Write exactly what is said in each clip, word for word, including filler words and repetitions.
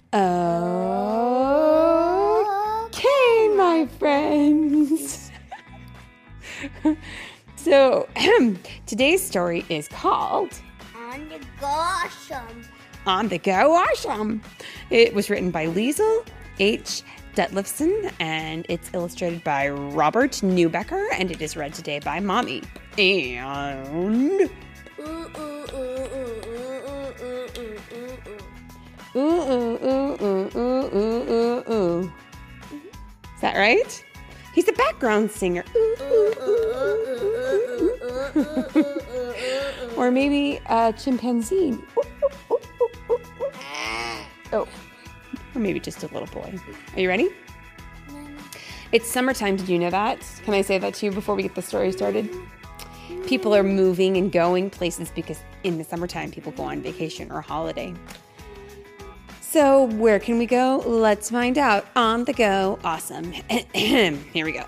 Okay, my friends. So, today's story is called On the Go Awesome. On the Go Awesome. It was written by Liesl H. Detlefson, and it's illustrated by Robert Newbecker, and it is read today by Mommy. And... Ooh, ooh, ooh, ooh, ooh, ooh, ooh, ooh, ooh. Ooh, ooh, ooh, ooh, ooh, ooh, ooh, ooh. Is that right? He's a background singer. Ooh, ooh, ooh, ooh, ooh, ooh, ooh. Or maybe a chimpanzee. Ooh, ooh, ooh, ooh, ooh, ooh. Oh, or maybe just a little boy. Are you ready? It's summertime. Did you know that? Can I say that to you before we get the story started? People are moving and going places because in the summertime, people go on vacation or holiday. So where can we go? Let's find out. On the Go Awesome. Here we go.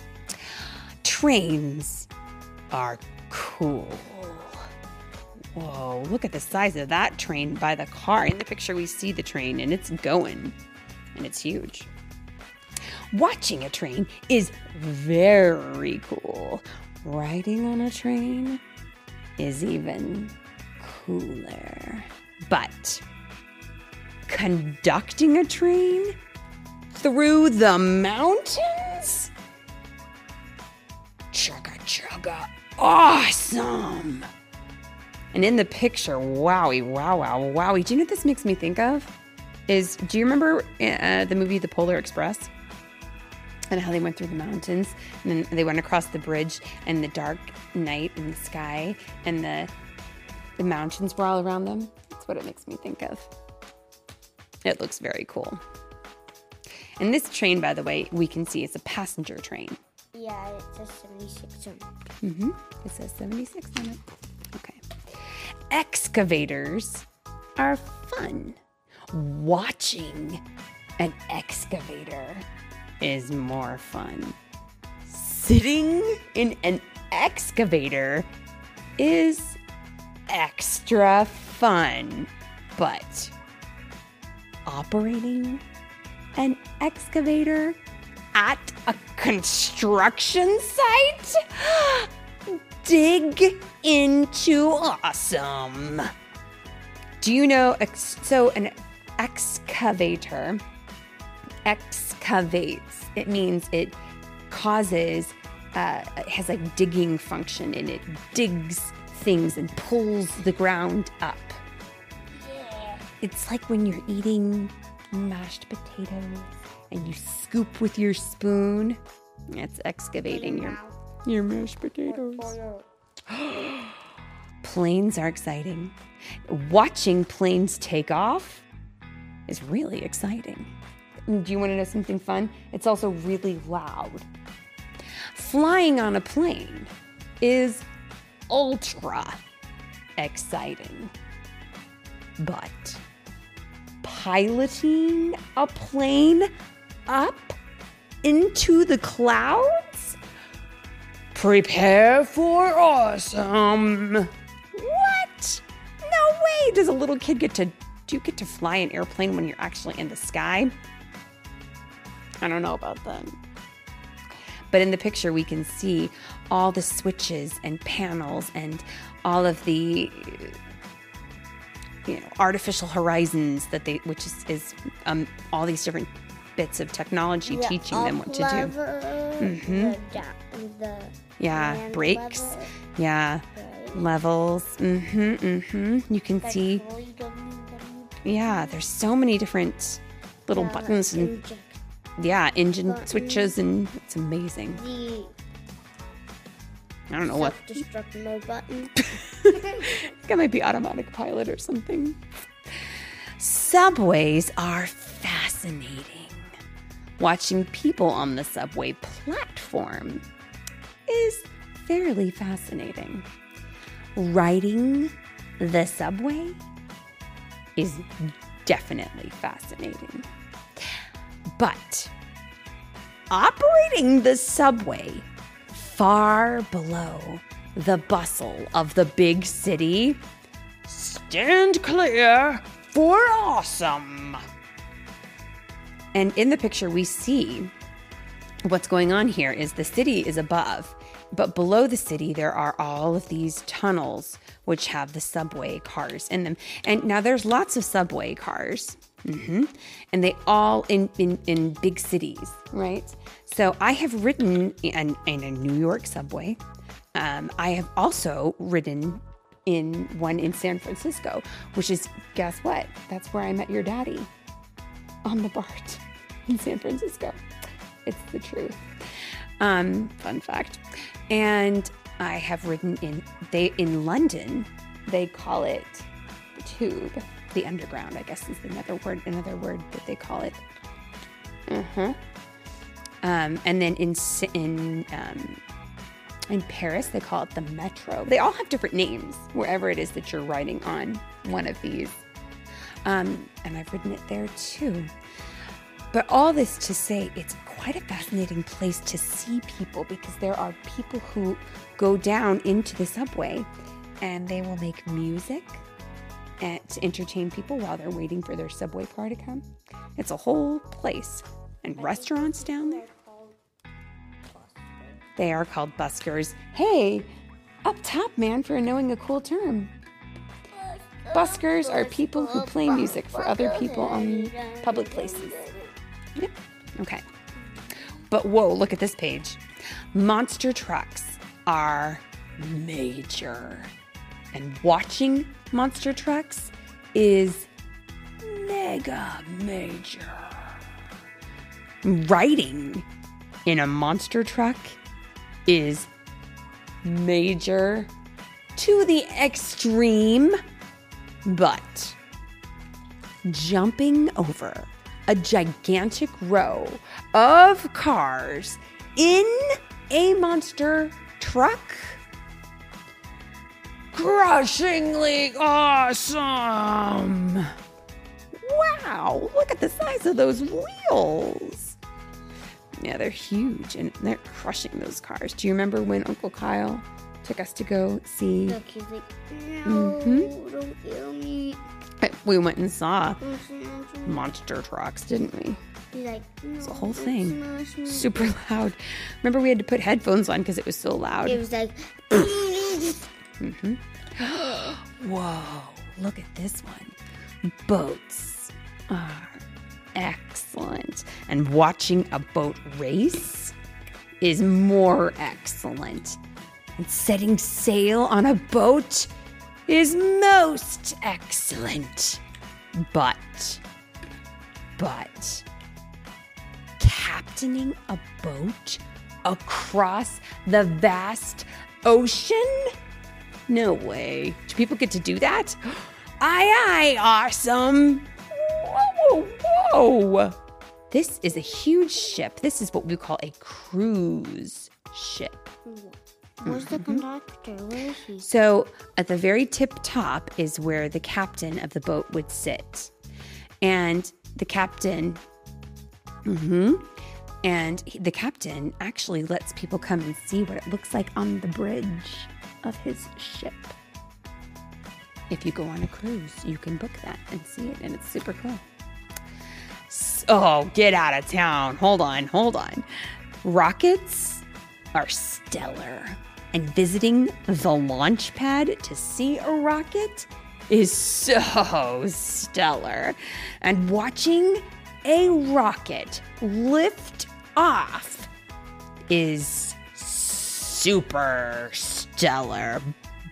Trains are cool. Whoa, look at the size of that train by the car. In the picture, we see the train, and it's going, and it's huge. Watching a train is very cool. Riding on a train is even cooler. But conducting a train through the mountains? Chugga chugga awesome! And in the picture, wowie, wow, wow, wowie. Do you know what this makes me think of? Is, do you remember uh, the movie The Polar Express? And how they went through the mountains, and then they went across the bridge, and the dark night in the sky, and the the mountains were all around them? That's what it makes me think of. It looks very cool. And this train, by the way, we can see is a passenger train. Yeah, it says seventy-six on it. Mm-hmm. It says seventy-six on it. Okay. Excavators are fun. Watching an excavator is more fun. Sitting in an excavator is extra fun. But operating an excavator at a construction site? Dig into awesome. Do you know, ex- so an excavator excavates. It means it causes, uh, it has like digging function, and it digs things and pulls the ground up. Yeah. It's like when you're eating mashed potatoes and you scoop with your spoon. It's excavating your, your mashed potatoes. Planes are exciting. Watching planes take off is really exciting. Do you want to know something fun? It's also really loud. Flying on a plane is ultra exciting. But piloting a plane up into the clouds? Prepare for awesome. What? No way. Does a little kid get to, do you get to fly an airplane when you're actually in the sky? I don't know about that. But in the picture, we can see all the switches and panels and all of the, you know, artificial horizons that they, which is, is um, all these different bits of technology Yeah, teaching them what to do. Mm-hmm. The, da- the Yeah, land brakes. level, Yeah, right? levels. Mm-hmm, mm-hmm. You can Like see, freedom, yeah, there's so many different little yeah, buttons like and, inject yeah, engine buttons. switches, and it's amazing. the I don't know what. self-destruct mode button. I think it might be automatic pilot or something. Subways are fascinating. Watching people on the subway platform is fairly fascinating. Riding the subway is definitely fascinating. But operating the subway far below the bustle of the big city, stand clear for awesome. And in the picture, we see what's going on here is the city is above, but below the city, there are all of these tunnels which have the subway cars in them. And now there's lots of subway cars, mm-hmm. and they all in, in, in big cities, right? So I have ridden in, in a New York subway. Um, I have also ridden in one in San Francisco, which is, guess what? That's where I met your daddy, on the BART in San Francisco. It's the truth. Um, fun fact. And I have ridden in they in London. They call it the tube, the underground. I guess is another word. Another word that they call it. Uh huh. Um, and then in in um, in Paris, they call it the metro. They all have different names wherever it is that you're riding on one of these. Um, and I've ridden it there too. But all this to say, it's quite a fascinating place to see people, because there are people who go down into the subway and they will make music and to entertain people while they're waiting for their subway car to come. It's a whole place. And restaurants down there. They are called buskers. Hey, up top, man, for knowing a cool term. Buskers are people who play music for other people on public places. Yep. Okay. But whoa, look at this page. Monster trucks are major. And watching monster trucks is mega major. Riding in a monster truck is major to the extreme, but jumping over a gigantic row of cars in a monster truck, crushingly awesome. Wow, look at the size of those wheels. Yeah, they're huge, and they're crushing those cars. Do you remember when Uncle Kyle took us to go see? Look, he's like, no, Mhm. don't kill me. We went and saw monster trucks, didn't we? He's like, no, It's a whole don't thing. smash me. Super loud. Remember, we had to put headphones on because it was so loud. It was like, Mm-hmm. Whoa, look at this one. Boats are excellent. And watching a boat race is more excellent. And setting sail on a boat is most excellent. But, but, captaining a boat across the vast ocean? No way. Do people get to do that? Aye, aye, awesome. Whoa, whoa, whoa. This is a huge ship. This is what we call a cruise ship. where's the conductor? Where is he? So at the very tip top is where the captain of the boat would sit. And the captain, mm-hmm, and he- the captain actually lets people come and see what it looks like on the bridge of his ship. If you go on a cruise, you can book that and see it, and it's super cool. S- Oh, get out of town. Hold on, hold on. Rockets are stellar. And visiting the launch pad to see a rocket is so stellar. And watching a rocket lift off is super stellar.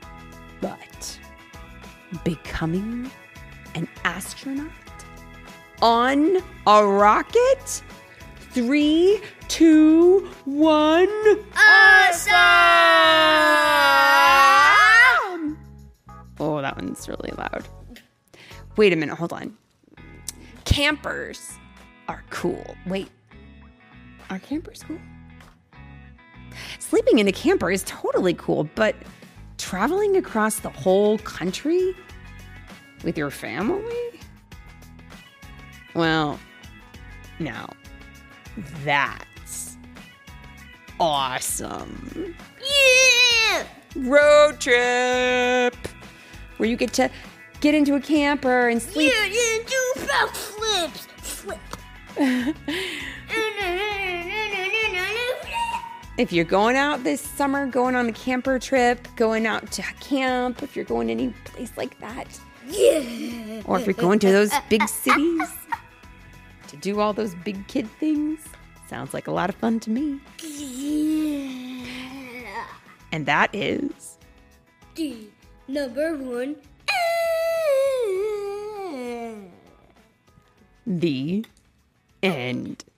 But becoming an astronaut on a rocket? Three, two, one. Awesome! Oh, that one's really loud. Wait a minute, hold on. Campers are cool. Wait, are campers cool? Sleeping in a camper is totally cool, but traveling across the whole country with your family? Well, no. That's awesome. Yeah! Road trip where you get to get into a camper and sleep. Yeah, yeah, do backflips. Flip, If you're going out this summer, going on a camper trip, going out to camp, if you're going to any place like that, Yeah. or if you're going to those big cities to do all those big kid things, sounds like a lot of fun to me. Yeah. And that is The number one. the end.